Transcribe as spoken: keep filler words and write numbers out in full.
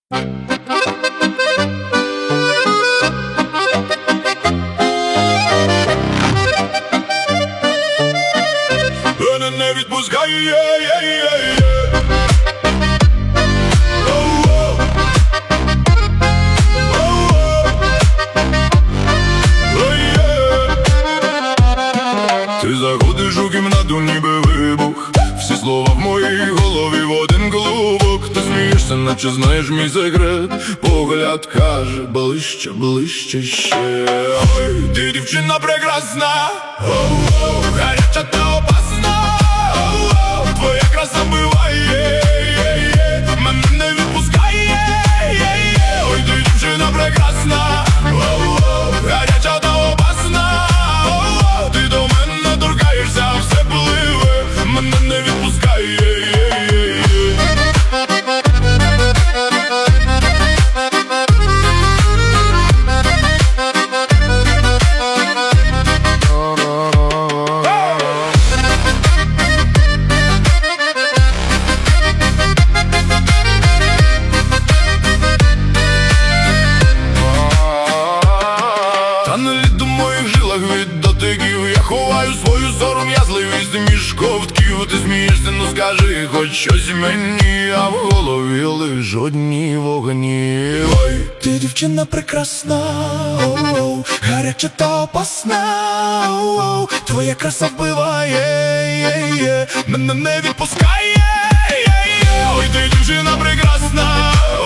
Мене не відпускає. Ти заходиш у кімнату, ніби вибух. Всі слова в моїй голові в один клубок. Ти смієшся, наче знаєш мій секрет. Погляд каже: ближче, ближче ще. Ой, ти дівчина прекрасна, оу-оу, гаряча та опасна, оу-оу, твоя краса вбиває, мене не відпускає. Ой, ти дівчина прекрасна, оу-оу, гаряча та опасна, оу-оу, ти до мене торкаєшся, все пливе, мене не відпускає. Та не лід у моїх жилах від дотиків. Я ховаю свою сором'язливість між ковтків. Ти смієшся, ну скажи хоч щось мені, а в голові лиш одні вогні. Ой, ти дівчина прекрасна, оу-оу, гаряча та опасна, оу-оу, твоя краса вбиває, мене не відпускає. Ой, ти дівчина прекрасна,